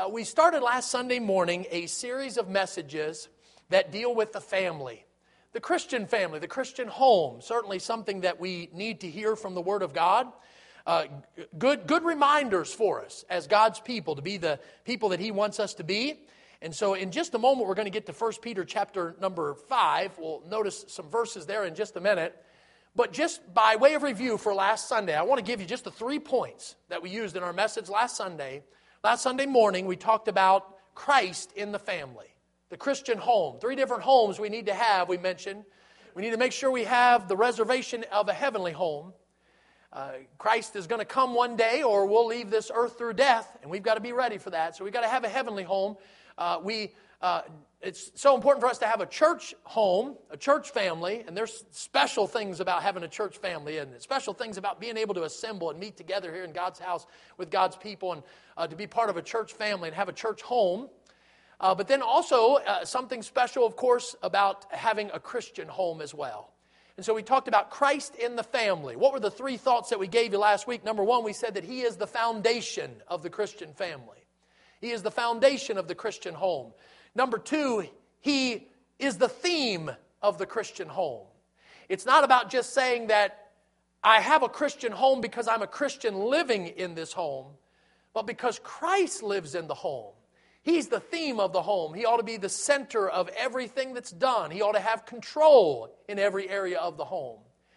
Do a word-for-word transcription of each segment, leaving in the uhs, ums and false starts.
Uh, we started last Sunday morning a series of messages that deal with the family. The Christian family, the Christian home, certainly something that we need to hear from the Word of God. Uh, good, good reminders for us as God's people to be the people that He wants us to be. And so in just a moment, we're going to get to First Peter chapter number five. We'll notice some verses there in just a minute. But just by way of review for last Sunday, I want to give you just the three points that we used in our message last Sunday. Last Sunday morning, we talked about Christ in the family, the Christian home. Three different homes we need to have, we mentioned. We need to make sure we have the reservation of a heavenly home. Uh, Christ is going to come one day, or we'll leave this earth through death, and we've got to be ready for that. So we've got to have a heavenly home. Uh, we uh, it's so important for us to have a church home, a church family, and there's special things about having a church family, and special things about being able to assemble and meet together here in God's house with God's people, and uh, to be part of a church family and have a church home. Uh, but then also uh, something special, of course, about having a Christian home as well. And so we talked about Christ in the family. What were the three thoughts that we gave you last week? Number one, we said that He is the foundation of the Christian family. He is the foundation of the Christian home. Number two, He is the theme of the Christian home. It's not about just saying that I have a Christian home because I'm a Christian living in this home, but because Christ lives in the home. He's the theme of the home. He ought to be the center of everything that's done. He ought to have control in every area of the home.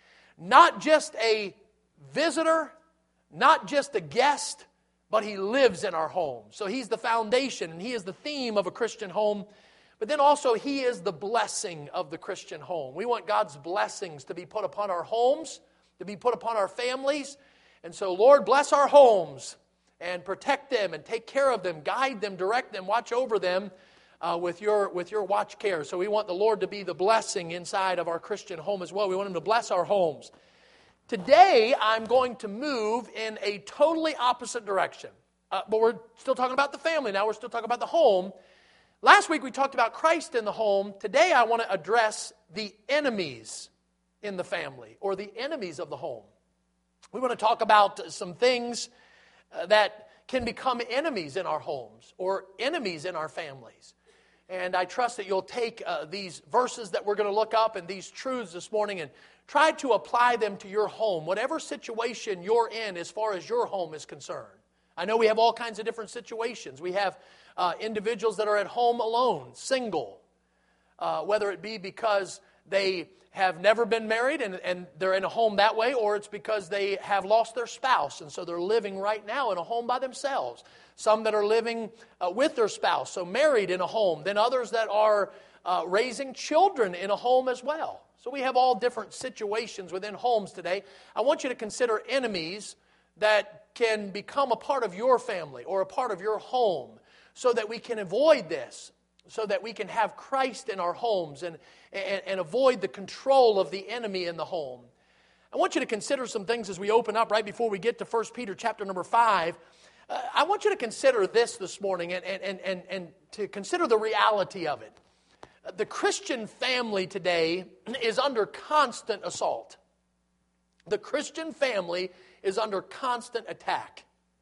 Not just a visitor, not just a guest, but He lives in our home. So He's the foundation, and He is the theme of a Christian home. But then also He is the blessing of the Christian home. We want God's blessings to be put upon our homes, to be put upon our families. And so, Lord, bless our homes and protect them and take care of them, guide them, direct them, watch over them uh, with your with your watch care. So we want the Lord to be the blessing inside of our Christian home as well. We want Him to bless our homes. Today, I'm going to move in a totally opposite direction. Uh, but we're still talking about the family now. We're still talking about the home. Last week, we talked about Christ in the home. Today, I want to address the enemies in the family, or the enemies of the home. We want to talk about some things uh, that can become enemies in our homes or enemies in our families. And I trust that you'll take uh, these verses that we're going to look up and these truths this morning and try to apply them to your home, whatever situation you're in as far as your home is concerned. I know we have all kinds of different situations. We have uh, individuals that are at home alone, single, uh, whether it be because they have never been married and, and they're in a home that way, or it's because they have lost their spouse and so they're living right now in a home by themselves. Some that are living uh, with their spouse, so married in a home. Then others that are uh, raising children in a home as well. So we have all different situations within homes today. I want you to consider enemies that can become a part of your family or a part of your home so that we can avoid this, so that we can have Christ in our homes and, and, and avoid the control of the enemy in the home. I want you to consider some things as we open up right before we get to First Peter chapter number five. Uh, I want you to consider this this morning and, and, and, and to consider the reality of it. The Christian family today is under constant assault. The Christian family is under constant attack.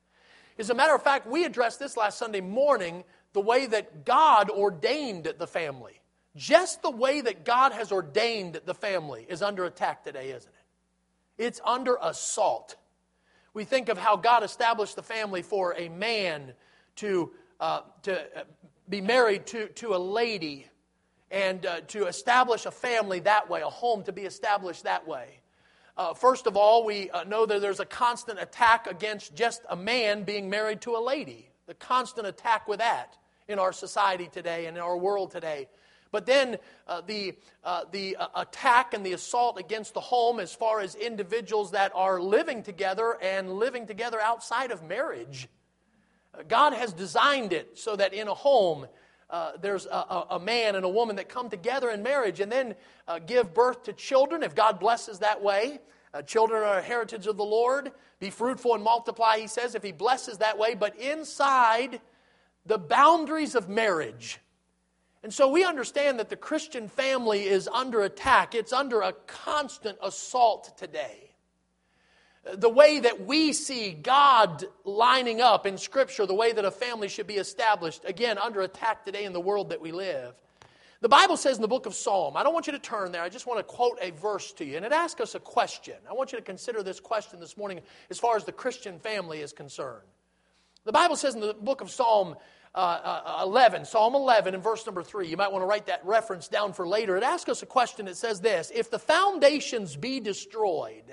As a matter of fact, we addressed this last Sunday morning, the way that God ordained the family. Just the way that God has ordained the family is under attack today, isn't it? It's under assault. We think of how God established the family for a man to, uh, to be married to, to a lady, and uh, to establish a family that way, a home to be established that way. Uh, first of all, we uh, know that there's a constant attack against just a man being married to a lady. The constant attack with that in our society today and in our world today. But then uh, the, uh, the uh, attack and the assault against the home as far as individuals that are living together and living together outside of marriage. Uh, God has designed it so that in a home, Uh, there's a, a man and a woman that come together in marriage and then uh, give birth to children, if God blesses that way. Uh, children are a heritage of the Lord. Be fruitful and multiply, He says, if He blesses that way. But inside the boundaries of marriage. And so we understand that the Christian family is under attack. It's under a constant assault today. the way that we see God lining up in Scripture, the way that a family should be established, again, under attack today in the world that we live. The Bible says in the book of Psalm, I don't want you to turn there, I just want to quote a verse to you, and it asks us a question. I want you to consider this question this morning as far as the Christian family is concerned. The Bible says in the book of Psalm uh, uh, eleven, Psalm eleven and verse number three, you might want to write that reference down for later. It asks us a question that says this: if the foundations be destroyed,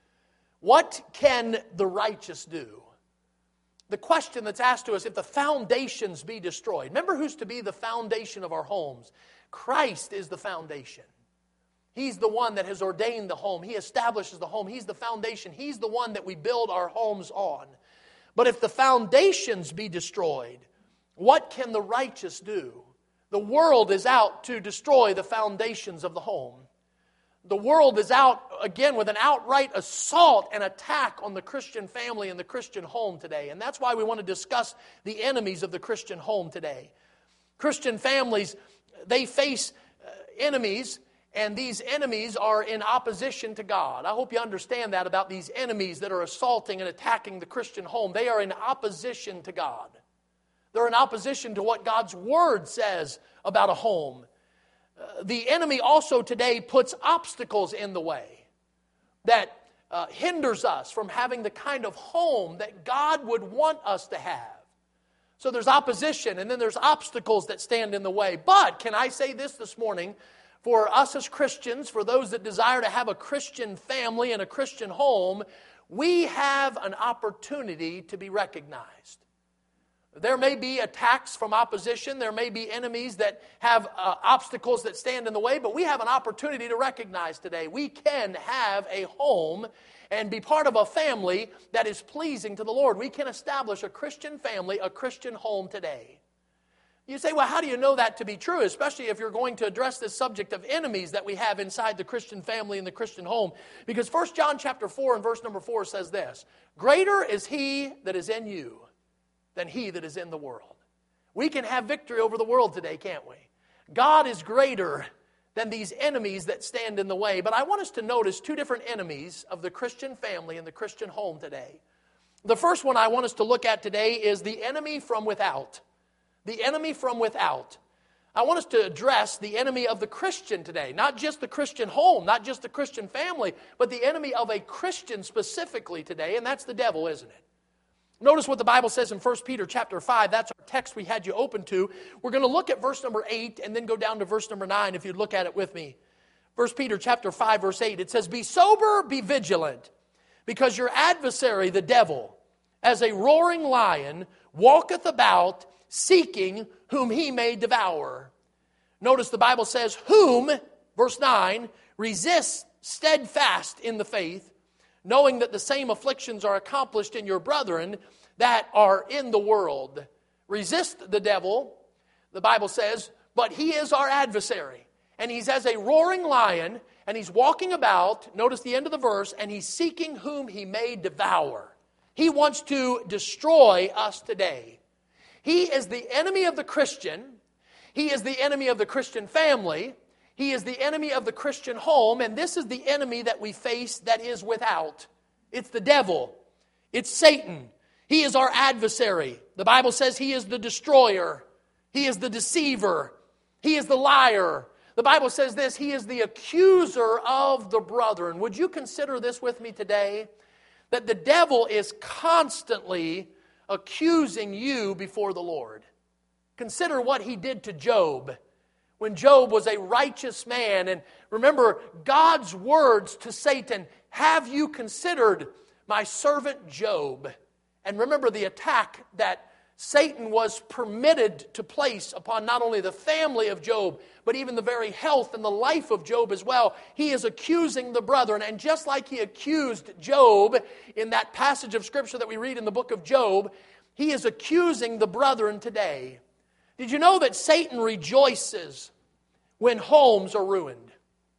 what can the righteous do? The question that's asked to us, if the foundations be destroyed. Remember who's to be the foundation of our homes. Christ is the foundation. He's the one that has ordained the home. He establishes the home. He's the foundation. He's the one that we build our homes on. But if the foundations be destroyed, what can the righteous do? The world is out to destroy the foundations of the home. The world is out, again, with an outright assault and attack on the Christian family and the Christian home today. And that's why we want to discuss the enemies of the Christian home today. Christian families, they face uh, enemies, and these enemies are in opposition to God. I hope you understand that about these enemies that are assaulting and attacking the Christian home. They are in opposition to God. They're in opposition to what God's Word says about a home. Uh, the enemy also today puts obstacles in the way that uh, hinders us from having the kind of home that God would want us to have. So there's opposition, and then there's obstacles that stand in the way. But can I say this this morning? For us as Christians, for those that desire to have a Christian family and a Christian home, we have an opportunity to be recognized. There may be attacks from opposition. There may be enemies that have uh, obstacles that stand in the way, but we have an opportunity to recognize today. We can have a home and be part of a family that is pleasing to the Lord. We can establish a Christian family, a Christian home today. You say, well, how do you know that to be true? Especially if you're going to address this subject of enemies that we have inside the Christian family and the Christian home. Because First John chapter four and verse number four says this: greater is he that is in you than he that is in the world. We can have victory over the world today, can't we? God is greater than these enemies that stand in the way. But I want us to notice two different enemies of the Christian family and the Christian home today. The first one I want us to look at today is the enemy from without. The enemy from without. I want us to address the enemy of the Christian today. Not just the Christian home, not just the Christian family, but the enemy of a Christian specifically today, and that's the devil, isn't it? Notice what the Bible says in First Peter chapter five. That's our text we had you open to. We're going to look at verse number eight and then go down to verse number nine if you'd look at it with me. First Peter chapter five, verse eight. It says, be sober, be vigilant, because your adversary, the devil, as a roaring lion, walketh about, seeking whom he may devour. Notice the Bible says, whom, verse nine, resist steadfast in the faith, knowing that the same afflictions are accomplished in your brethren that are in the world. Resist the devil, the Bible says, but he is our adversary. And he's as a roaring lion, and he's walking about, notice the end of the verse, and he's seeking whom he may devour. He wants to destroy us today. He is the enemy of the Christian. He is the enemy of the Christian family. He is the enemy of the Christian home, and this is the enemy that we face that is without. It's the devil. It's Satan. He is our adversary. The Bible says he is the destroyer. He is the deceiver. He is the liar. The Bible says this, he is the accuser of the brethren. Would you consider this with me today? That the devil is constantly accusing you before the Lord. Consider what he did to Job. When Job was a righteous man, and remember God's words to Satan, have you considered my servant Job? And remember the attack that Satan was permitted to place upon not only the family of Job, but even the very health and the life of Job as well. He is accusing the brethren, and just like he accused Job in that passage of Scripture that we read in the book of Job, he is accusing the brethren today. Did you know that Satan rejoices when homes are ruined?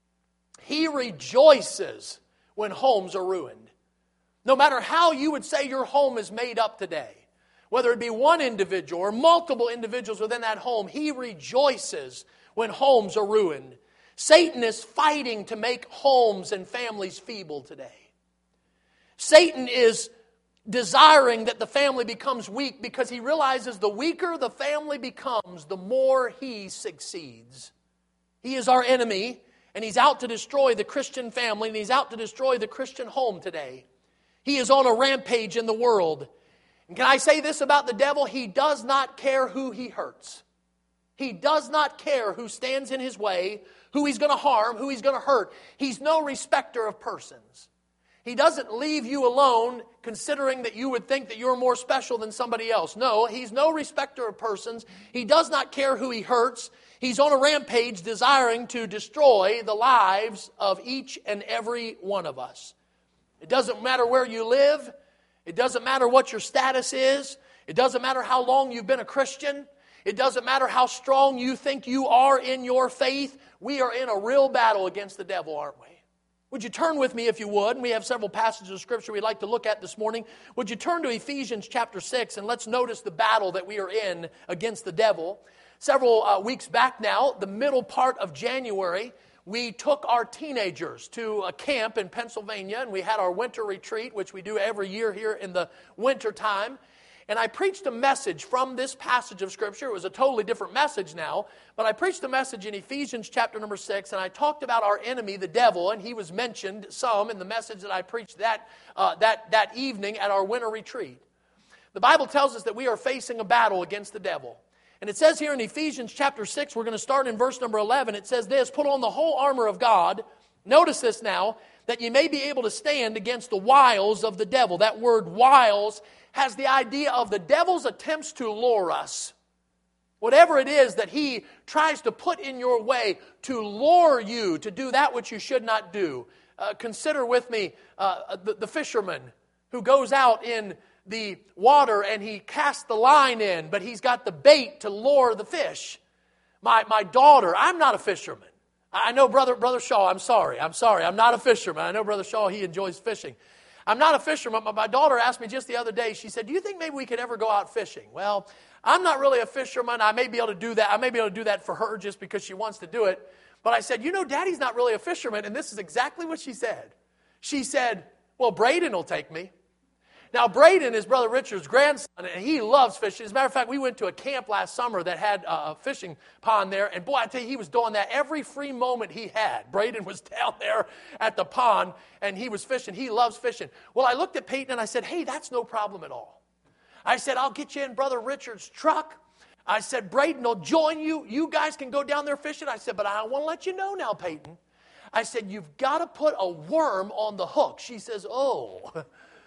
He rejoices when homes are ruined. No matter how you would say your home is made up today, whether it be one individual or multiple individuals within that home, he rejoices when homes are ruined. Satan is fighting to make homes and families feeble today. Satan is desiring that the family becomes weak because he realizes the weaker the family becomes, the more he succeeds. He is our enemy, and he's out to destroy the Christian family, and he's out to destroy the Christian home today. He is on a rampage in the world. And can I say this about the devil? He does not care who he hurts. He does not care who stands in his way, who he's going to harm, who he's going to hurt. He's no respecter of persons. He doesn't leave you alone considering that you would think that you're more special than somebody else. No, he's no respecter of persons. He does not care who he hurts. He's on a rampage desiring to destroy the lives of each and every one of us. It doesn't matter where you live. It doesn't matter what your status is. It doesn't matter how long you've been a Christian. It doesn't matter how strong you think you are in your faith. We are in a real battle against the devil, aren't we? Would you turn with me if you would? And we have several passages of Scripture we'd like to look at this morning. Would you turn to Ephesians chapter six and let's notice the battle that we are in against the devil. Several uh, weeks back now, the middle part of January, we took our teenagers to a camp in Pennsylvania, and we had our winter retreat, which we do every year here in the winter time. And I preached a message from this passage of Scripture. It was a totally different message now, but I preached a message in Ephesians chapter number six, and I talked about our enemy, the devil, and he was mentioned some in the message that I preached that, uh, that, that evening at our winter retreat. The Bible tells us that we are facing a battle against the devil. And it says here in Ephesians chapter six, we're going to start in verse number eleven, it says this, "Put on the whole armor of God," notice this now, "that you may be able to stand against the wiles of the devil." That word wiles has the idea of the devil's attempts to lure us. Whatever it is that he tries to put in your way to lure you to do that which you should not do. Uh, consider with me uh, the, the fisherman who goes out in the water and he casts the line in, but he's got the bait to lure the fish. My, my daughter, I'm not a fisherman. I know Brother, Brother Shaw, I'm sorry, I'm sorry, I'm not a fisherman. I know Brother Shaw, he enjoys fishing. I'm not a fisherman, but my daughter asked me just the other day, she said, "Do you think maybe we could ever go out fishing?" Well, I'm not really a fisherman. I may be able to do that. I may be able to do that for her just because she wants to do it. But I said, "You know, Daddy's not really a fisherman." And this is exactly what she said. She said, "Well, Braden will take me." Now, Braden is Brother Richard's grandson, and he loves fishing. As a matter of fact, we went to a camp last summer that had a fishing pond there, and boy, I tell you, he was doing that every free moment he had. Braden was down there at the pond, and he was fishing. He loves fishing. Well, I looked at Peyton, and I said, "Hey, that's no problem at all." I said, "I'll get you in Brother Richard's truck." I said, "Braden will join you. You guys can go down there fishing." I said, "But I want to let you know now, Peyton." I said, "You've got to put a worm on the hook." She says, "Oh."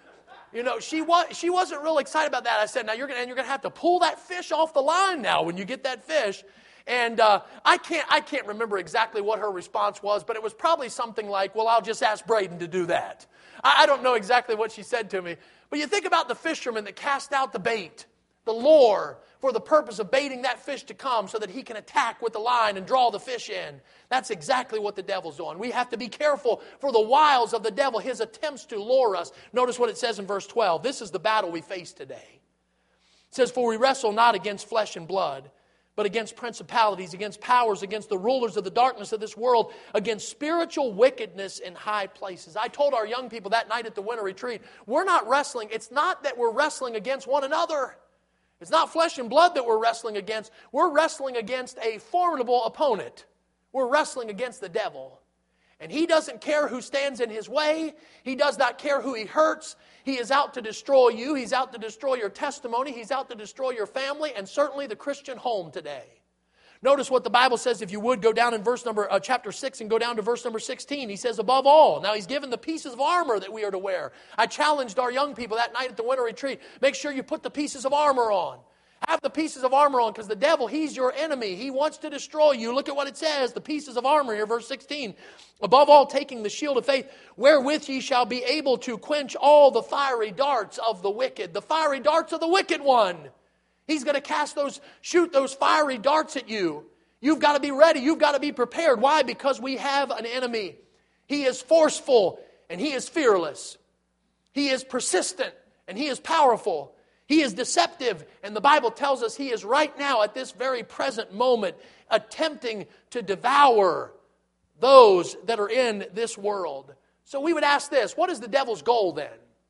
You know, she was she wasn't real excited about that. I said, "Now you're gonna and you're gonna have to pull that fish off the line now when you get that fish." And uh, I can't I can't remember exactly what her response was, but it was probably something like, "Well, I'll just ask Braden to do that." I, I don't know exactly what she said to me, but you think about the fisherman that cast out the bait, the lure, for the purpose of baiting that fish to come so that he can attack with the line and draw the fish in. That's exactly what the devil's doing. We have to be careful for the wiles of the devil, his attempts to lure us. Notice what it says in verse twelve. This is the battle we face today. It says, "For we wrestle not against flesh and blood, but against principalities, against powers, against the rulers of the darkness of this world, against spiritual wickedness in high places." I told our young people that night at the winter retreat, we're not wrestling. It's not that we're wrestling against one another. It's not flesh and blood that we're wrestling against. We're wrestling against a formidable opponent. We're wrestling against the devil. And he doesn't care who stands in his way. He does not care who he hurts. He is out to destroy you. He's out to destroy your testimony. He's out to destroy your family and certainly the Christian home today. Notice what the Bible says, if you would, go down in verse number, uh, chapter six and go down to verse number sixteen. He says, "Above all," now he's given the pieces of armor that we are to wear. I challenged our young people that night at the winter retreat, make sure you put the pieces of armor on. Have the pieces of armor on because the devil, he's your enemy. He wants to destroy you. Look at what it says, the pieces of armor here, verse sixteen. "Above all, taking the shield of faith, wherewith ye shall be able to quench all the fiery darts of the wicked." The fiery darts of the wicked one. He's going to cast those, shoot those fiery darts at you. You've got to be ready. You've got to be prepared. Why? Because we have an enemy. He is forceful and he is fearless. He is persistent and he is powerful. He is deceptive, and the Bible tells us he is right now at this very present moment attempting to devour those that are in this world. So we would ask this, what is the devil's goal then?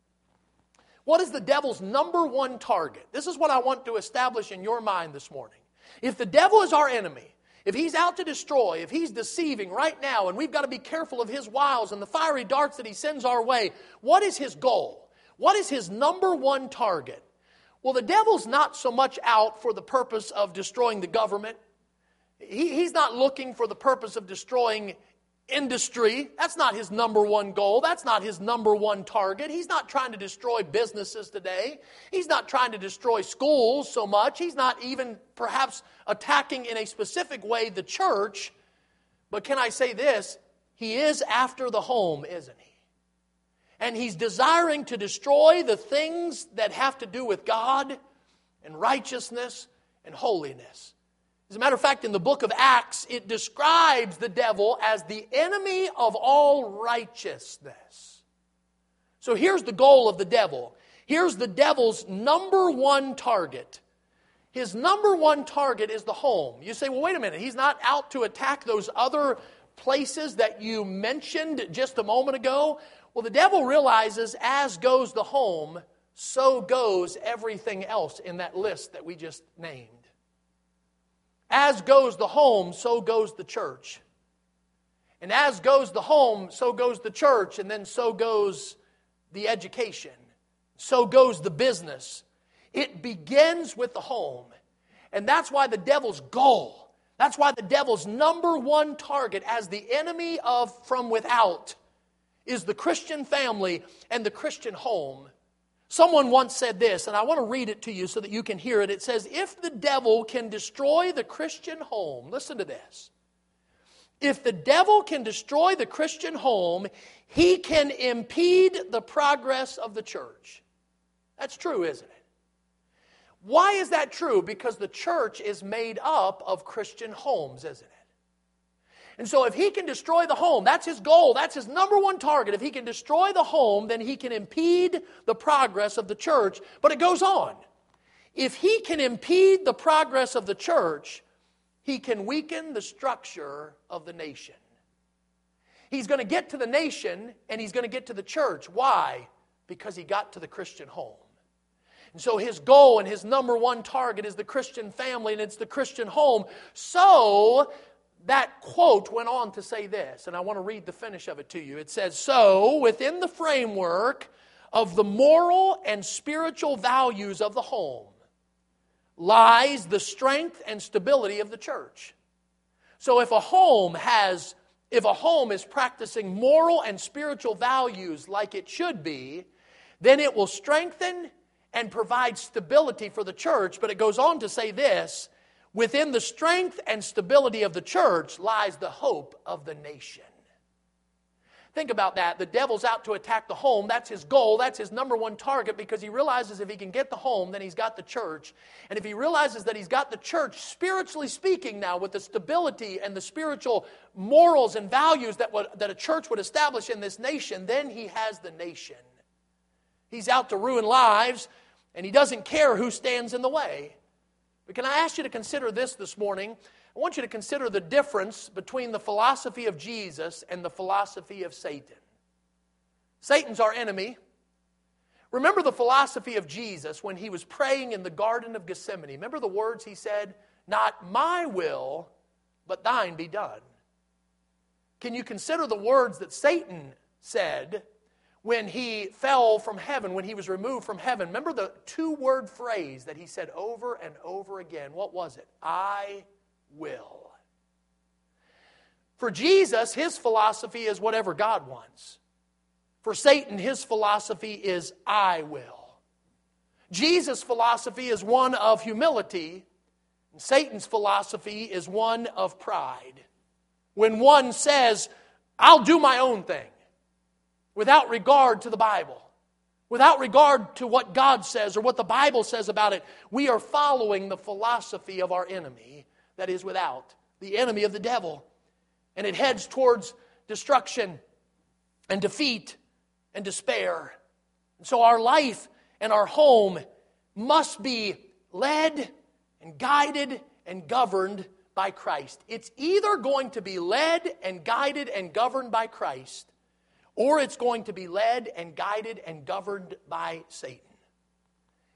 What is the devil's number one target? This is what I want to establish in your mind this morning. If the devil is our enemy, if he's out to destroy, if he's deceiving right now, and we've got to be careful of his wiles and the fiery darts that he sends our way, what is his goal? What is his number one target? Well, the devil's not so much out for the purpose of destroying the government. He, he's not looking for the purpose of destroying industry. That's not his number one goal. That's not his number one target. He's not trying to destroy businesses today. He's not trying to destroy schools so much. He's not even perhaps attacking in a specific way the church. But can I say this? He is after the home, isn't he? And he's desiring to destroy the things that have to do with God and righteousness and holiness. As a matter of fact, in the book of Acts, it describes the devil as the enemy of all righteousness. So here's the goal of the devil. Here's the devil's number one target. His number one target is the home. You say, well, wait a minute. He's not out to attack those other places that you mentioned just a moment ago. Well, the devil realizes as goes the home, so goes everything else in that list that we just named. As goes the home, so goes the church. And as goes the home, so goes the church, and then so goes the education. So goes the business. It begins with the home. And that's why the devil's goal, that's why the devil's number one target as the enemy of from without is the Christian family and the Christian home. Someone once said this, and I want to read it to you so that you can hear it. It says, if the devil can destroy the Christian home, listen to this. If the devil can destroy the Christian home, he can impede the progress of the church. That's true, isn't it? Why is that true? Because the church is made up of Christian homes, isn't it? And so if he can destroy the home, that's his goal, that's his number one target. If he can destroy the home, then he can impede the progress of the church. But it goes on. If he can impede the progress of the church, he can weaken the structure of the nation. He's going to get to the nation and he's going to get to the church. Why? Because he got to the Christian home. And so his goal and his number one target is the Christian family and it's the Christian home. So that quote went on to say this, and I want to read the finish of it to you. It says, so within the framework of the moral and spiritual values of the home lies the strength and stability of the church. So if a home has, if a home is practicing moral and spiritual values like it should be, then it will strengthen and provide stability for the church. But it goes on to say this, within the strength and stability of the church lies the hope of the nation. Think about that. The devil's out to attack the home. That's his goal. That's his number one target because he realizes if he can get the home, then he's got the church. And if he realizes that he's got the church, spiritually speaking now, with the stability and the spiritual morals and values that, would, that a church would establish in this nation, then he has the nation. He's out to ruin lives, and he doesn't care who stands in the way. But can I ask you to consider this this morning? I want you to consider the difference between the philosophy of Jesus and the philosophy of Satan. Satan's our enemy. Remember the philosophy of Jesus when he was praying in the Garden of Gethsemane. Remember the words he said, not my will, but thine be done. Can you consider the words that Satan said when he fell from heaven, when he was removed from heaven? Remember the two-word phrase that he said over and over again. What was it? I will. For Jesus, his philosophy is whatever God wants. For Satan, his philosophy is I will. Jesus' philosophy is one of humility, and Satan's philosophy is one of pride. When one says, I'll do my own thing, without regard to the Bible, without regard to what God says or what the Bible says about it, we are following the philosophy of our enemy that is without, the enemy of the devil. And it heads towards destruction and defeat and despair. And so our life and our home must be led and guided and governed by Christ. It's either going to be led and guided and governed by Christ, or it's going to be led and guided and governed by Satan.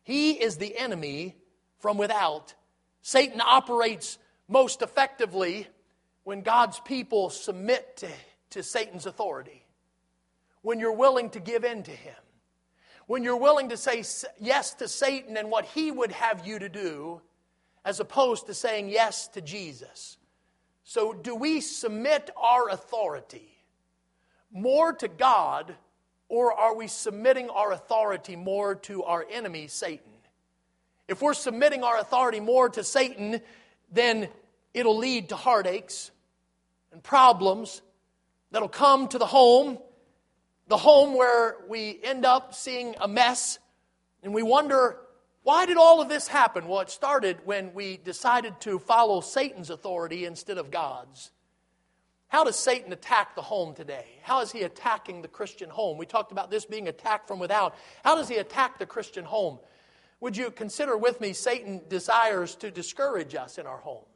He is the enemy from without. Satan operates most effectively when God's people submit to, to Satan's authority. When you're willing to give in to him. When you're willing to say yes to Satan and what he would have you to do, as opposed to saying yes to Jesus. So do we submit our authority more to God, or are we submitting our authority more to our enemy, Satan? If we're submitting our authority more to Satan, then it'll lead to heartaches and problems that'll come to the home, the home where we end up seeing a mess, and we wonder, why did all of this happen? Well, it started when we decided to follow Satan's authority instead of God's. How does Satan attack the home today? How is he attacking the Christian home? We talked about this being attacked from without. How does he attack the Christian home? Would you consider with me, Satan desires to discourage us in our homes.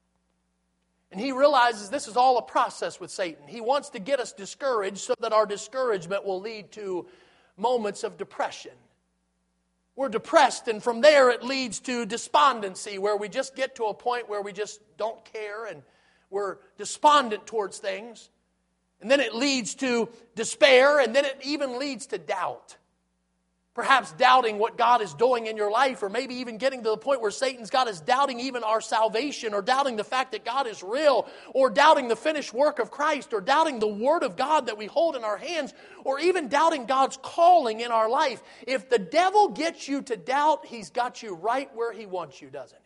And he realizes this is all a process with Satan. He wants to get us discouraged so that our discouragement will lead to moments of depression. We're depressed, and from there it leads to despondency, where we just get to a point where we just don't care and we're despondent towards things. And then it leads to despair, and then it even leads to doubt. Perhaps doubting what God is doing in your life, or maybe even getting to the point where Satan's got us doubting even our salvation, or doubting the fact that God is real, or doubting the finished work of Christ, or doubting the Word of God that we hold in our hands, or even doubting God's calling in our life. If the devil gets you to doubt, he's got you right where he wants you, doesn't he?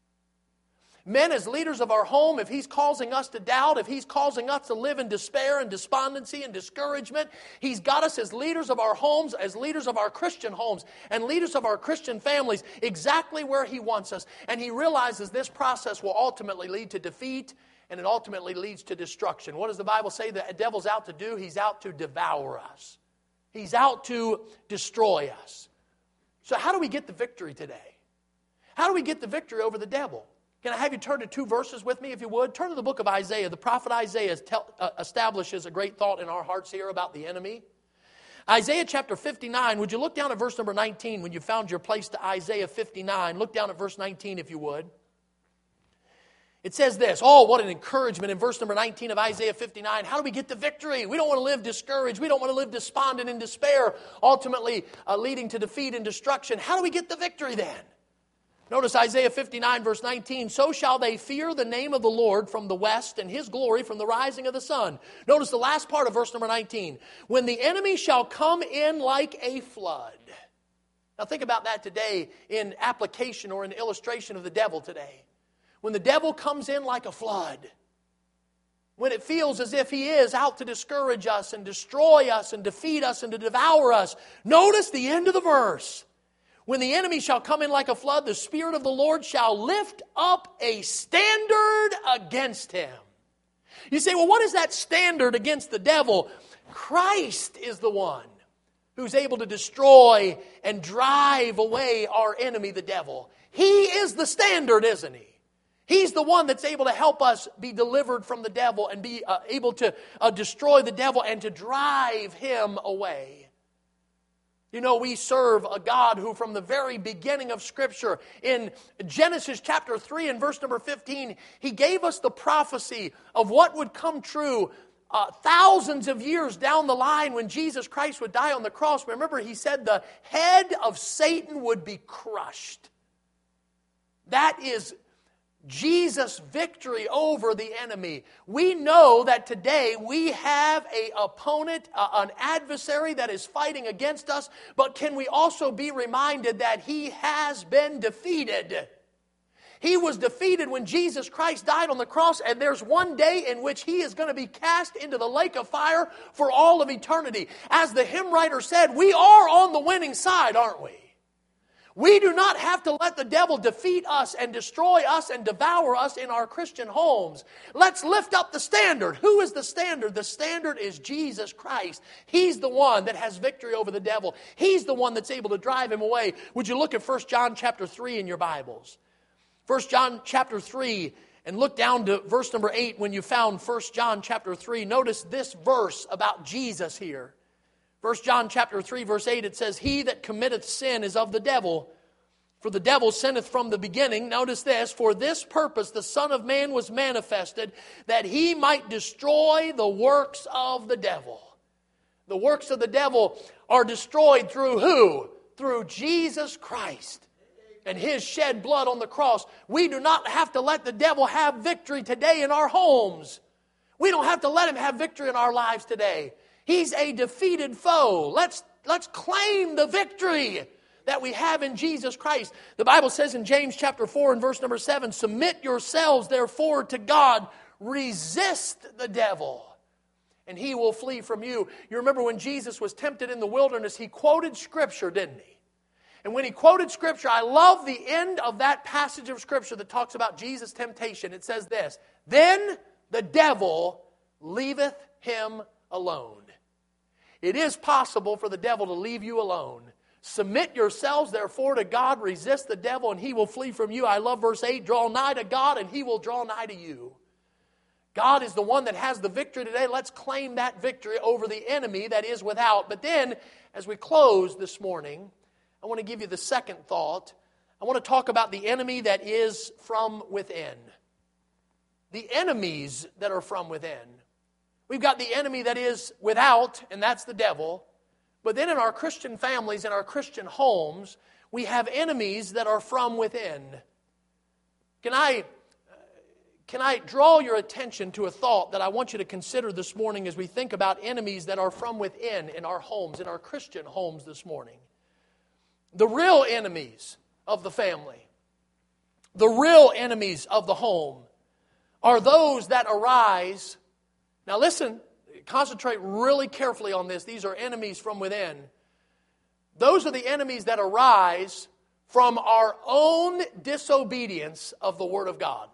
Men, as leaders of our home, if he's causing us to doubt, if he's causing us to live in despair and despondency and discouragement, he's got us as leaders of our homes, as leaders of our Christian homes, and leaders of our Christian families, exactly where he wants us. And he realizes this process will ultimately lead to defeat, and it ultimately leads to destruction. What does the Bible say the devil's out to do? He's out to devour us. He's out to destroy us. So how do we get the victory today? How do we get the victory over the devil? Can I have you turn to two verses with me, if you would? Turn to the book of Isaiah. The prophet Isaiah tell, uh, establishes a great thought in our hearts here about the enemy. Isaiah chapter fifty-nine, would you look down at verse number nineteen when you found your place to Isaiah fifty-nine? Look down at verse nineteen, if you would. It says this. Oh, what an encouragement in verse number nineteen of Isaiah fifty-nine. How do we get the victory? We don't want to live discouraged. We don't want to live despondent and despair, ultimately uh, leading to defeat and destruction. How do we get the victory then? Notice Isaiah fifty-nine, verse nineteen. So shall they fear the name of the Lord from the west, and his glory from the rising of the sun. Notice the last part of verse number nineteen. When the enemy shall come in like a flood. Now think about that today in application or in illustration of the devil today. When the devil comes in like a flood. When it feels as if he is out to discourage us and destroy us and defeat us and to devour us. Notice the end of the verse. When the enemy shall come in like a flood, the Spirit of the Lord shall lift up a standard against him. You say, well, what is that standard against the devil? Christ is the one who's able to destroy and drive away our enemy, the devil. He is the standard, isn't he? He's the one that's able to help us be delivered from the devil and be uh, able to uh, destroy the devil and to drive him away. You know, we serve a God who from the very beginning of Scripture, in Genesis chapter three and verse number fifteen, He gave us the prophecy of what would come true uh, thousands of years down the line when Jesus Christ would die on the cross. Remember, He said the head of Satan would be crushed. That is Jesus' victory over the enemy. We know that today we have an opponent, uh, an adversary that is fighting against us, but can we also be reminded that he has been defeated? He was defeated when Jesus Christ died on the cross, and there's one day in which he is going to be cast into the lake of fire for all of eternity. As the hymn writer said, we are on the winning side, aren't we? We do not have to let the devil defeat us and destroy us and devour us in our Christian homes. Let's lift up the standard. Who is the standard? The standard is Jesus Christ. He's the one that has victory over the devil. He's the one that's able to drive him away. Would you look at First John chapter three in your Bibles? First John chapter three, and look down to verse number eight when you found First John chapter three. Notice this verse about Jesus here. First John chapter three, verse eight, it says, He that committeth sin is of the devil, For the devil sinneth from the beginning. Notice this. For this purpose the Son of Man was manifested, that he might destroy the works of the devil. The works of the devil are destroyed through who? Through Jesus Christ and His shed blood on the cross. We do not have to let the devil have victory today in our homes. We don't have to let him have victory in our lives today. He's a defeated foe. Let's, let's claim the victory that we have in Jesus Christ. The Bible says in James chapter four and verse number seven, submit yourselves therefore to God, resist the devil, and he will flee from you. You remember when Jesus was tempted in the wilderness, he quoted Scripture, didn't he? And when he quoted Scripture, I love the end of that passage of Scripture that talks about Jesus' temptation. It says this, then the devil leaveth him alone. It is possible for the devil to leave you alone. Submit yourselves, therefore, to God. Resist the devil, and he will flee from you. I love verse eight. Draw nigh to God, and he will draw nigh to you. God is the one that has the victory today. Let's claim that victory over the enemy that is without. But then, as we close this morning, I want to give you the second thought. I want to talk about the enemy that is from within. The enemies that are from within. We've got the enemy that is without, and that's the devil. But then in our Christian families, in our Christian homes, we have enemies that are from within. Can I, can I draw your attention to a thought that I want you to consider this morning as we think about enemies that are from within in our homes, in our Christian homes this morning? The real enemies of the family, the real enemies of the home, are those that arise. Now listen, concentrate really carefully on this. These are enemies from within. Those are the enemies that arise from our own disobedience of the Word of God.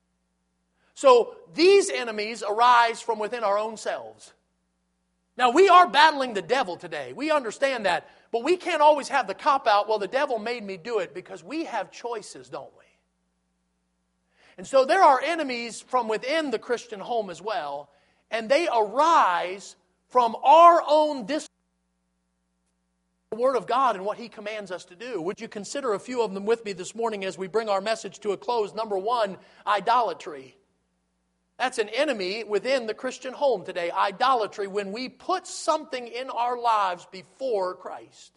So these enemies arise from within our own selves. Now we are battling the devil today. We understand that. But we can't always have the cop-out, well, the devil made me do it, because we have choices, don't we? And so there are enemies from within the Christian home as well. And they arise from our own disobedience of the Word of God and what He commands us to do. Would you consider a few of them with me this morning as we bring our message to a close? Number one, idolatry. That's an enemy within the Christian home today. Idolatry, when we put something in our lives before Christ.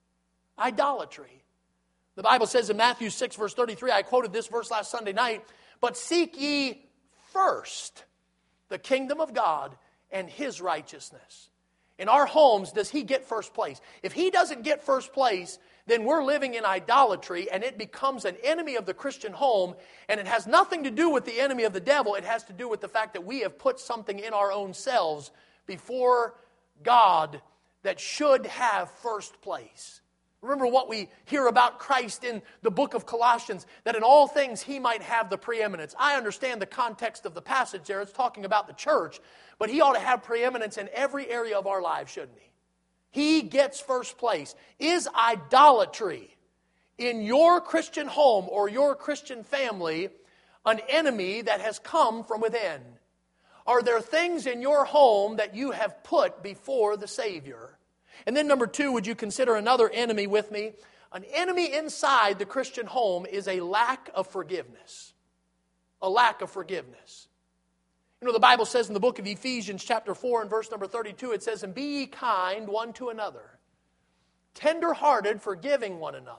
Idolatry. The Bible says in Matthew six, verse thirty-three, I quoted this verse last Sunday night, but seek ye first the kingdom of God and His righteousness. In our homes, does He get first place? If He doesn't get first place, then we're living in idolatry, and it becomes an enemy of the Christian home, and it has nothing to do with the enemy of the devil. It has to do with the fact that we have put something in our own selves before God that should have first place. Remember what we hear about Christ in the book of Colossians, that in all things He might have the preeminence. I understand the context of the passage there. It's talking about the church, but He ought to have preeminence in every area of our lives, shouldn't He? He gets first place. Is idolatry in your Christian home or your Christian family an enemy that has come from within? Are there things in your home that you have put before the Savior? And then number two, would you consider another enemy with me? An enemy inside the Christian home is a lack of forgiveness. A lack of forgiveness. You know, the Bible says in the book of Ephesians chapter four and verse number thirty-two, it says, and be ye kind one to another, tender-hearted, forgiving one another.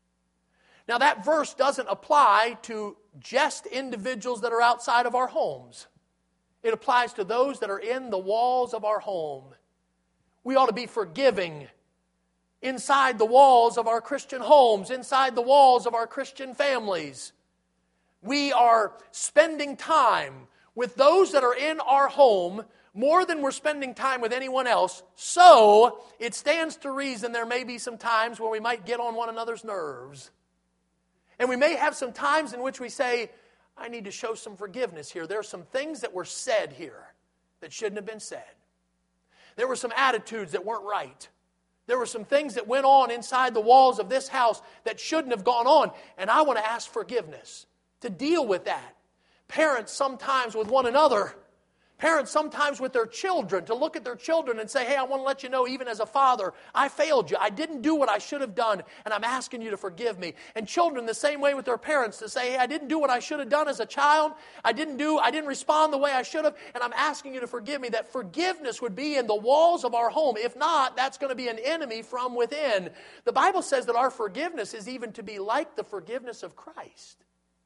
Now that verse doesn't apply to just individuals that are outside of our homes. It applies to those that are in the walls of our home. We ought to be forgiving inside the walls of our Christian homes, inside the walls of our Christian families. We are spending time with those that are in our home more than we're spending time with anyone else. So, it stands to reason there may be some times where we might get on one another's nerves. And we may have some times in which we say, I need to show some forgiveness here. There are some things that were said here that shouldn't have been said. There were some attitudes that weren't right. There were some things that went on inside the walls of this house that shouldn't have gone on. And I want to ask forgiveness to deal with that. Parents sometimes with one another Parents sometimes with their children, to look at their children and say, hey, I want to let you know, even as a father, I failed you. I didn't do what I should have done, and I'm asking you to forgive me. And children the same way with their parents, to say, hey, I didn't do what I should have done as a child. I didn't do, I didn't respond the way I should have, and I'm asking you to forgive me. That forgiveness would be in the walls of our home. If not, that's going to be an enemy from within. The Bible says that our forgiveness is even to be like the forgiveness of Christ.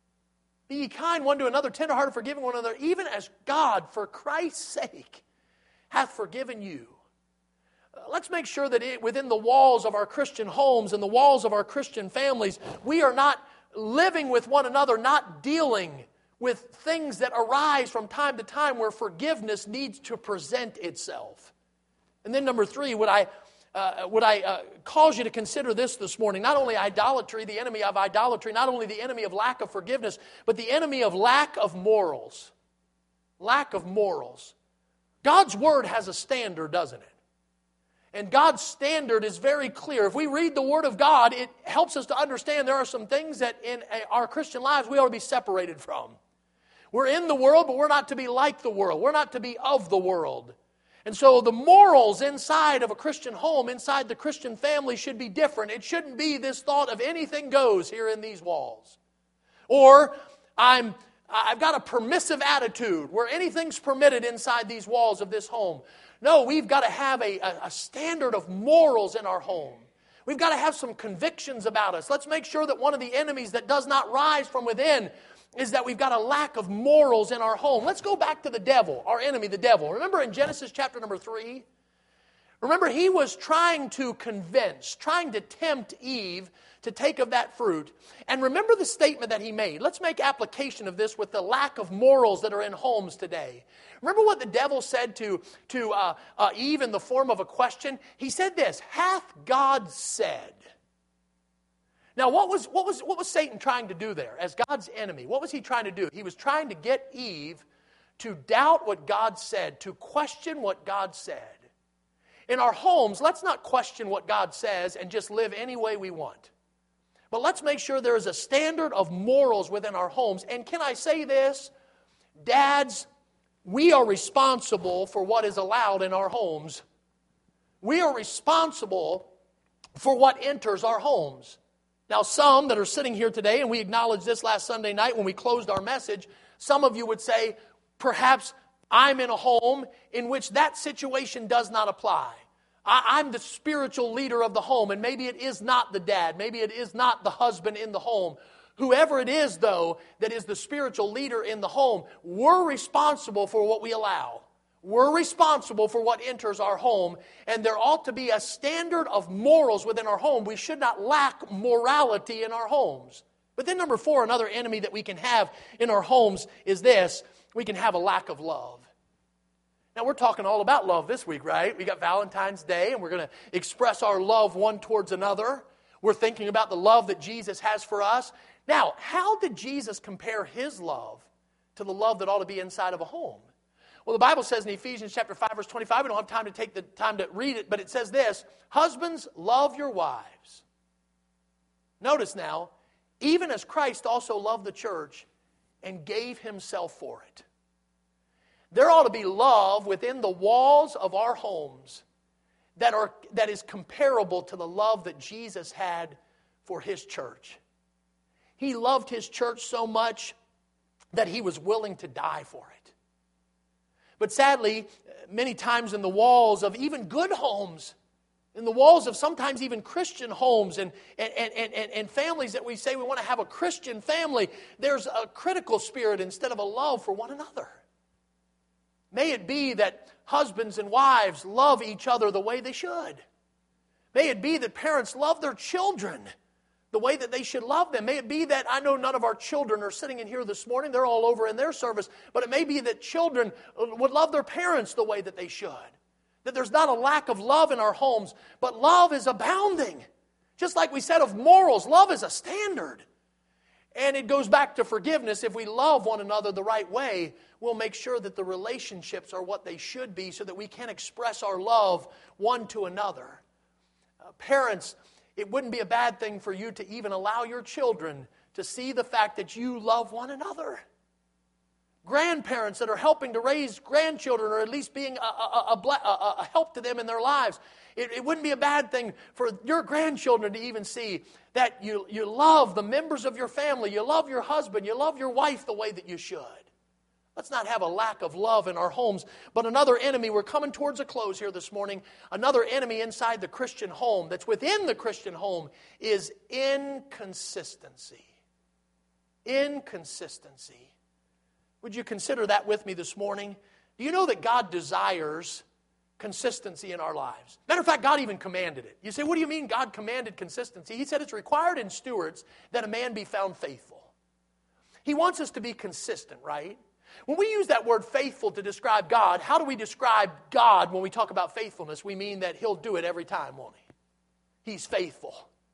Be ye kind one to another, tenderhearted, forgiving one another, even as God, for Christ's sake, hath forgiven you. Uh, let's make sure that it, within the walls of our Christian homes and the walls of our Christian families, we are not living with one another, not dealing with things that arise from time to time where forgiveness needs to present itself. And then number three, would I... Uh, would I uh, cause you to consider this this morning? Not only idolatry, the enemy of idolatry, not only the enemy of lack of forgiveness, but the enemy of lack of morals. Lack of morals. God's Word has a standard, doesn't it? And God's standard is very clear. If we read the Word of God, it helps us to understand there are some things that in our Christian lives we ought to be separated from. We're in the world, but we're not to be like the world. We're not to be of the world. And so the morals inside of a Christian home, inside the Christian family, should be different. It shouldn't be this thought of anything goes here in these walls. Or I'm, I've got a permissive attitude where anything's permitted inside these walls of this home. No, we've got to have a, a standard of morals in our home. We've got to have some convictions about us. Let's make sure that one of the enemies that does not rise from within is that we've got a lack of morals in our home. Let's go back to the devil, our enemy, the devil. Remember in Genesis chapter number three? Remember, he was trying to convince, trying to tempt Eve to take of that fruit. And remember the statement that he made. Let's make application of this with the lack of morals that are in homes today. Remember what the devil said to, to uh, uh, Eve in the form of a question? He said this, hath God said? Now, what was, what was, what was Satan trying to do there as God's enemy? What was he trying to do? He was trying to get Eve to doubt what God said, to question what God said. In our homes, let's not question what God says and just live any way we want. But let's make sure there is a standard of morals within our homes. And can I say this? Dads, we are responsible for what is allowed in our homes. We are responsible for what enters our homes. Now, some that are sitting here today, and we acknowledged this last Sunday night when we closed our message, some of you would say, perhaps I'm in a home in which that situation does not apply. I, I'm the spiritual leader of the home, and maybe it is not the dad, maybe it is not the husband in the home. Whoever it is, though, that is the spiritual leader in the home, we're responsible for what we allow. We're responsible for what enters our home, and there ought to be a standard of morals within our home. We should not lack morality in our homes. But then number four, another enemy that we can have in our homes is this. We can have a lack of love. Now, we're talking all about love this week, right? We got Valentine's Day, and we're going to express our love one towards another. We're thinking about the love that Jesus has for us. Now, how did Jesus compare His love to the love that ought to be inside of a home? Well, the Bible says in Ephesians chapter five, verse twenty-five, we don't have time to take the time to read it, but it says this, husbands, love your wives. Notice now, even as Christ also loved the church and gave Himself for it. There ought to be love within the walls of our homes that are that is comparable to the love that Jesus had for His church. He loved His church so much that He was willing to die for it. But sadly, many times in the walls of even good homes, in the walls of sometimes even Christian homes and, and, and, and, and families that we say we want to have a Christian family, there's a critical spirit instead of a love for one another. May it be that husbands and wives love each other the way they should. May it be that parents love their children the way that they should love them. May it be that, I know none of our children are sitting in here this morning, they're all over in their service, but it may be that children would love their parents the way that they should. That there's not a lack of love in our homes, but love is abounding. Just like we said of morals, love is a standard. And it goes back to forgiveness. If we love one another the right way, we'll make sure that the relationships are what they should be so that we can express our love one to another. Uh, parents, it wouldn't be a bad thing for you to even allow your children to see the fact that you love one another. grandparents that are helping to raise grandchildren, or at least being a, a, a, a, a help to them in their lives. It, it wouldn't be a bad thing for your grandchildren to even see that you, you love the members of your family, you love your husband, you love your wife the way that you should. Let's not have a lack of love in our homes. But another enemy, we're coming towards a close here this morning, another enemy inside the Christian home, that's within the Christian home, is inconsistency. Inconsistency. Would you consider that with me this morning? Do you know that God desires consistency in our lives? Matter of fact, God even commanded it. You say, what do you mean God commanded consistency? He said it's required in stewards that a man be found faithful. He wants us to be consistent, right? When we use that word faithful to describe God, how do we describe God when we talk about faithfulness? We mean that He'll do it every time, won't He? He's faithful.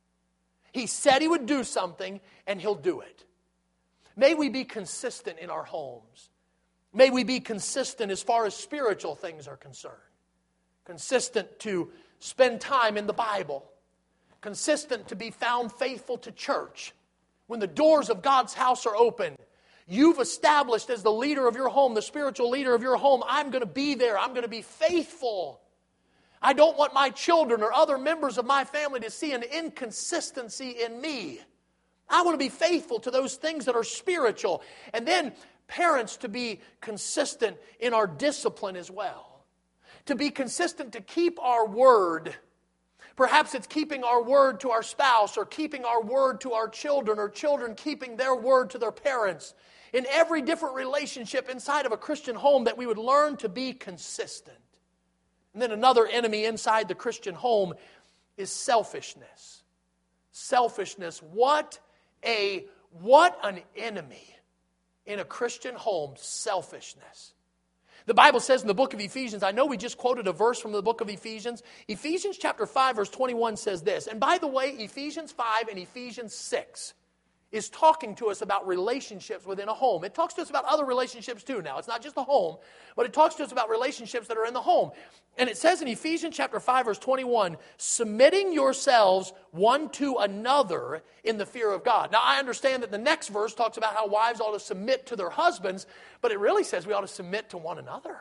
He said He would do something, and He'll do it. May we be consistent in our homes. May we be consistent as far as spiritual things are concerned. Consistent to spend time in the Bible. Consistent to be found faithful to church. When the doors of God's house are open, you've established as the leader of your home, the spiritual leader of your home, I'm going to be there. I'm going to be faithful. I don't want my children or other members of my family to see an inconsistency in me. I want to be faithful to those things that are spiritual. And then parents to be consistent in our discipline as well. To be consistent to keep our word. Perhaps it's keeping our word to our spouse, or keeping our word to our children, or children keeping their word to their parents. In every different relationship inside of a Christian home, that we would learn to be consistent. And then another enemy inside the Christian home is selfishness. Selfishness. What a, what an enemy in a Christian home, selfishness. The Bible says in the book of Ephesians, I know we just quoted a verse from the book of Ephesians. Ephesians chapter five verse twenty-one says this. And by the way, Ephesians five and Ephesians six is talking to us about relationships within a home. It talks to us about other relationships too now. It's not just the home, but it talks to us about relationships that are in the home. And it says in Ephesians chapter five verse twenty-one, submitting yourselves one to another in the fear of God. Now I understand that the next verse talks about how wives ought to submit to their husbands, but it really says we ought to submit to one another.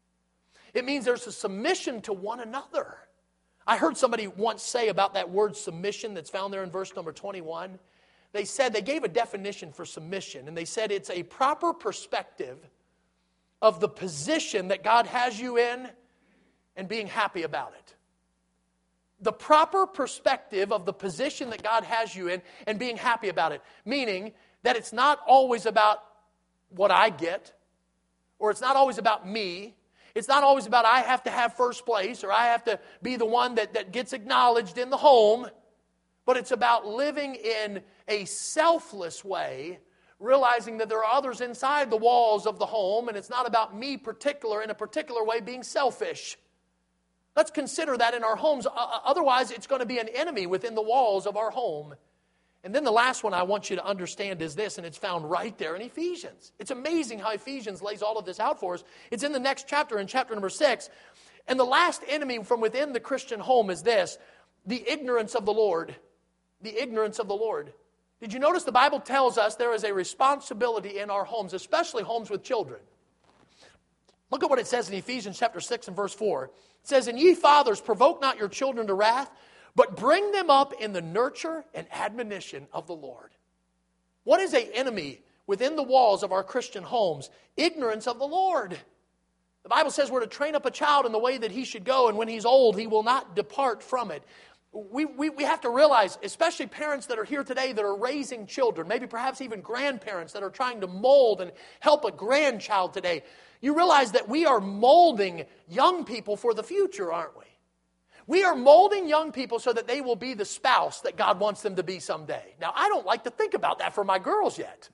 It means there's a submission to one another. I heard somebody once say about that word submission that's found there in verse number twenty-one. They said, they gave a definition for submission, and they said it's a proper perspective of the position that God has you in and being happy about it. The proper perspective of the position that God has you in and being happy about it. Meaning that it's not always about what I get, or it's not always about me. It's not always about I have to have first place, or I have to be the one that, that gets acknowledged in the home. But it's about living in a selfless way, realizing that there are others inside the walls of the home, and it's not about me particular, in a particular way, being selfish. Let's consider that in our homes. Otherwise, it's going to be an enemy within the walls of our home. And then the last one I want you to understand is this, and it's found right there in Ephesians. It's amazing how Ephesians lays all of this out for us. It's in the next chapter, in chapter number six. And the last enemy from within the Christian home is this, the ignorance of the Lord. The ignorance of the Lord. Did you notice the Bible tells us there is a responsibility in our homes, especially homes with children? Look at what it says in Ephesians chapter six and verse four. It says, and ye fathers, provoke not your children to wrath, but bring them up in the nurture and admonition of the Lord. What is an enemy within the walls of our Christian homes? Ignorance of the Lord. The Bible says we're to train up a child in the way that he should go, and when he's old, he will not depart from it. We, we, we have to realize, especially parents that are here today that are raising children, maybe perhaps even grandparents that are trying to mold and help a grandchild today, you realize that we are molding young people for the future, aren't we? We are molding young people so that they will be the spouse that God wants them to be someday. Now, I don't like to think about that for my girls yet,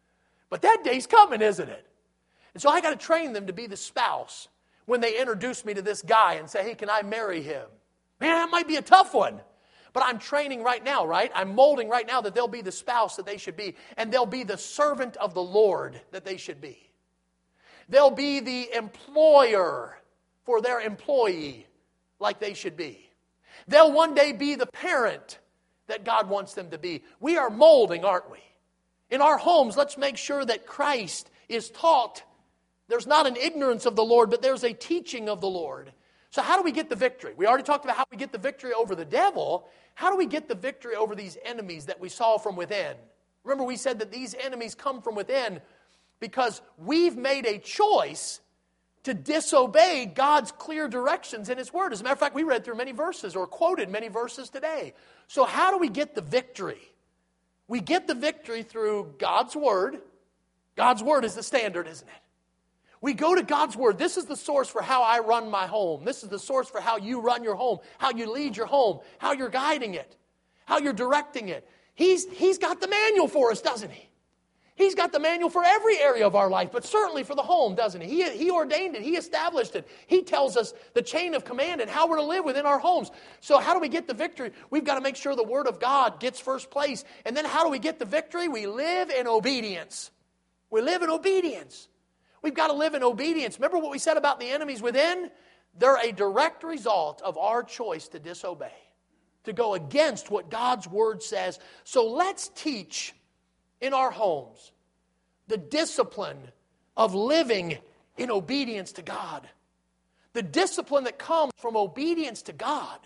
but that day's coming, isn't it? And so I got to train them to be the spouse when they introduce me to this guy and say, hey, can I marry him? Man, that might be a tough one. But I'm training right now, right? I'm molding right now that they'll be the spouse that they should be. And they'll be the servant of the Lord that they should be. They'll be the employer for their employee like they should be. They'll one day be the parent that God wants them to be. We are molding, aren't we? In our homes, let's make sure that Christ is taught There's not an ignorance of the Lord, but there's a teaching of the Lord. So how do we get the victory? We already talked about how we get the victory over the devil. How do we get the victory over these enemies that we saw from within? Remember, we said that these enemies come from within because we've made a choice to disobey God's clear directions in His Word. As a matter of fact, we read through many verses or quoted many verses today. So how do we get the victory? We get the victory through God's Word. God's Word is the standard, isn't it? We go to God's Word. This is the source for how I run my home. This is the source for how you run your home, how you lead your home, how you're guiding it, how you're directing it. He's, he's got the manual for us, doesn't He? He's got the manual for every area of our life, but certainly for the home, doesn't He? He, he ordained it. He established it. He tells us the chain of command and how we're to live within our homes. So how do we get the victory? We've got to make sure the Word of God gets first place. And then how do we get the victory? We live in obedience. We live in obedience. We've got to live in obedience. Remember what we said about the enemies within? They're a direct result of our choice to disobey, to go against what God's Word says. So let's teach in our homes the discipline of living in obedience to God. The discipline that comes from obedience to God.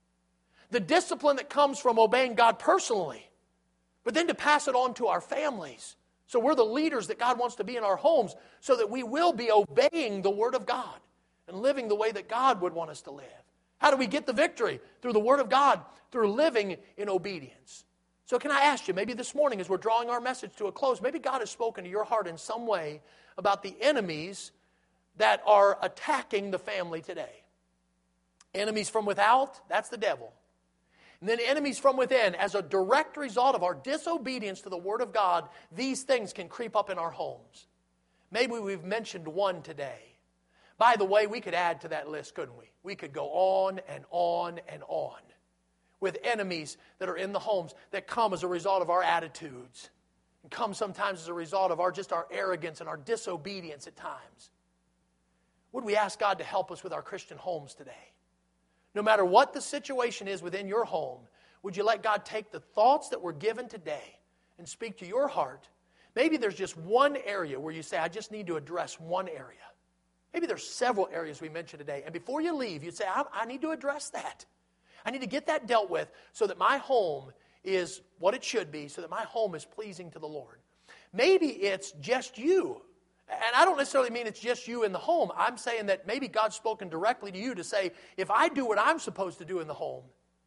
The discipline that comes from obeying God personally, but then to pass it on to our families. So we're the leaders that God wants to be in our homes so that we will be obeying the Word of God and living the way that God would want us to live. How do we get the victory? Through the Word of God, through living in obedience. So can I ask you, maybe this morning as we're drawing our message to a close, maybe God has spoken to your heart in some way about the enemies that are attacking the family today. Enemies from without, that's the devil. And then enemies from within, as a direct result of our disobedience to the Word of God, these things can creep up in our homes. Maybe we've mentioned one today. By the way, we could add to that list, couldn't we? We could go on and on and on with enemies that are in the homes that come as a result of our attitudes and come sometimes as a result of our just our arrogance and our disobedience at times. Would we ask God to help us with our Christian homes today? No matter what the situation is within your home, would you let God take the thoughts that were given today and speak to your heart? Maybe there's just one area where you say, I just need to address one area. Maybe there's several areas we mentioned today. And before you leave, you'd say, I, I need to address that. I need to get that dealt with so that my home is what it should be, so that my home is pleasing to the Lord. Maybe it's just you. And I don't necessarily mean it's just you in the home. I'm saying that maybe God's spoken directly to you to say, if I do what I'm supposed to do in the home,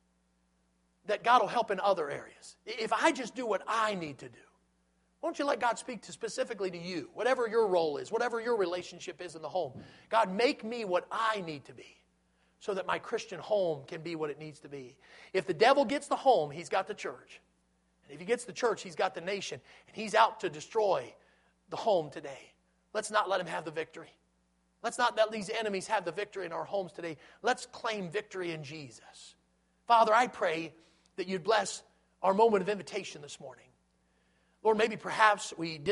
that God will help in other areas. If I just do what I need to do. Why don't you let God speak to specifically to you, whatever your role is, whatever your relationship is in the home. God, make me what I need to be so that my Christian home can be what it needs to be. If the devil gets the home, he's got the church. And if he gets the church, he's got the nation. And he's out to destroy the home today. Let's not let him have the victory. Let's not let these enemies have the victory in our homes today. Let's claim victory in Jesus. Father, I pray that you'd bless our moment of invitation this morning. Lord, maybe perhaps we did